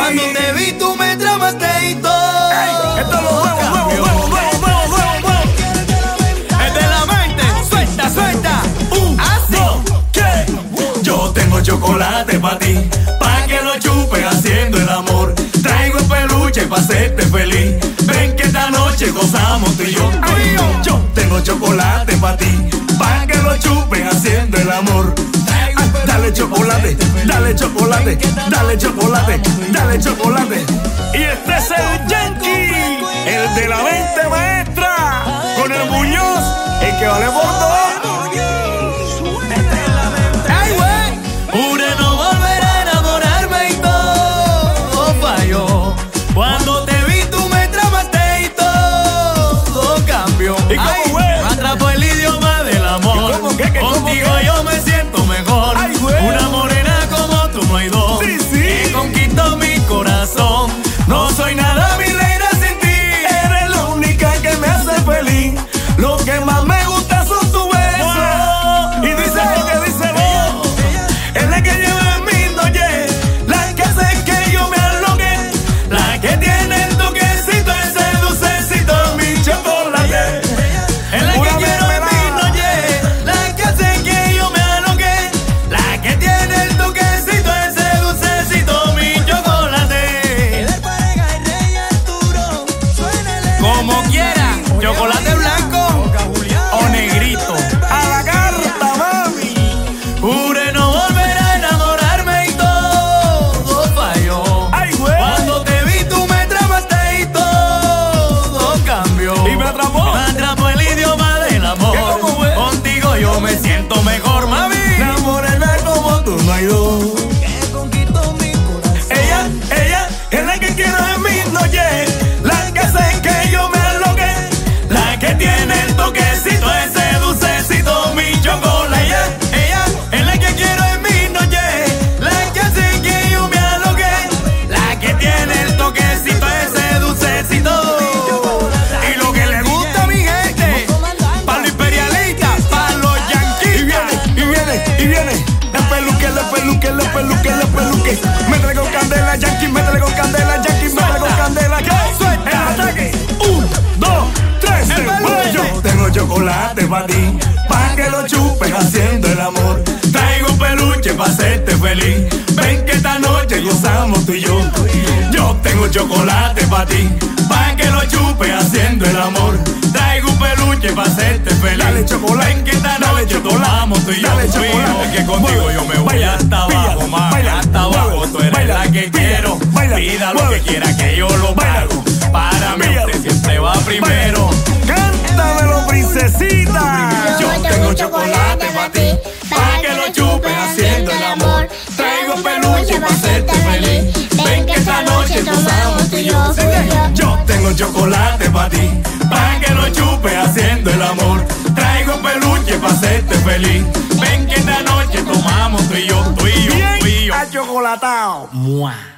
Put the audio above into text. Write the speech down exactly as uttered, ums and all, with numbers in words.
Cuando te vi tú me tramaste y todo. Ey, esto es lo nuevo, nuevo, nuevo, nuevo, nuevo, nuevo, nuevo. Es de la mente, suelta, suelta. Un, dos, ¿qué? Yo tengo chocolate pa' ti, pa' que lo chupes haciendo el amor. Traigo el peluche pa' hacerte feliz. Ven que esta noche gozamos tú y yo. Ay, yo tengo chocolate pa' ti, pa' que lo chupes haciendo el amor. Ah, dale chocolate, dale chocolate, dale chocolate, dale chocolate. Y este es el Yankee, el de la mente maestra, con el Muñoz, el que vale por dos. ay, güey. Juré no volver a enamorarme y todo falló. Cuando te vi tú me tramaste y todo cambió. ¿Y cómo, Ay, güey? me atrapó el idioma del amor. ¿Y cómo qué, qué, cómo Contigo qué? yo me siento mejor. Ay, güey. Una morena como tú no hay dos. Sí, sí. Que conquistó mi corazón. No soy nada, mi reina, sin ti. Eres la única que me hace feliz. Lo que más me gusta son tus besos. Y dice lo que dice lo. Es la que lleva en mi noche, la que hace que yo me aloque, la que tiene el toquecito, ese dulcecito, mi chocolate. Es la que Una quiero en mi mermelada. noche, la que hace que yo me aloque, la que tiene el toquecito, ese dulcecito, mi chocolate. Como quiera, chocolate blanco o negrito. A la carta, mami. Juré no volver a enamorarme y todo falló. Ay, güey. Cuando te vi tú me tramaste y todo cambió. Y me atrapó. Me atrapó el idioma del amor. ¿Qué, cómo, güey? Contigo yo me siento mejor, mami. La morena como tú no hay dos. Ella, ella es la que quiero en mis noches, la que hace que yo me aloque, la que tiene el toquecito, ese dulcecito, mi chocolate. Ella, ella es la que quiero en mi noche, la que hace que yo me aloque, la que tiene el toquecito, ese dulcecito. Y lo que le gusta a mi gente, para los imperialistas, para los yanquis. Y viene, y viene, y viene. El peluque, el peluque, el peluque, el peluque. Métele con candela, Yankee, métele con candela, Yankee, métele con candela. ¿Qué? Suelta. El ataque. Un, dos, tres, El se fue. peluche. Yo tengo chocolate para ti, pa' que lo chupes haciendo el amor. Traigo un peluche pa' hacerte feliz. Ven que esta noche gozamos tú y yo. Yo tengo chocolate para ti, pa' que lo chupes haciendo el amor. Traigo un peluche pa' hacerte feliz. Dale chocolate. Ven que esta noche tomamos tú y yo. Dale chocolate. Es que contigo yo me voy Baila, hasta abajo, pilla, mami. baila, Hasta abajo, mueve, tú eres baila, la que pilla, quiero. baila, Pida lo mueve. que quiera que yo lo pago. Para mí Pídalo. usted siempre va primero. Cántamelo, princesita. Yo tengo chocolate para ti, pa' que lo chupes haciendo el amor. Traigo un peluche pa' hacerte feliz. Ven que esta noche gozamos tú y yo. Yo tengo chocolate para ti, pa' que lo chupes haciendo el amor. Traigo un peluche pa' hacerte feliz. Ven que esta noche tomamos tú y yo, tú y yo, tú y yo. Achocolatao. Mua.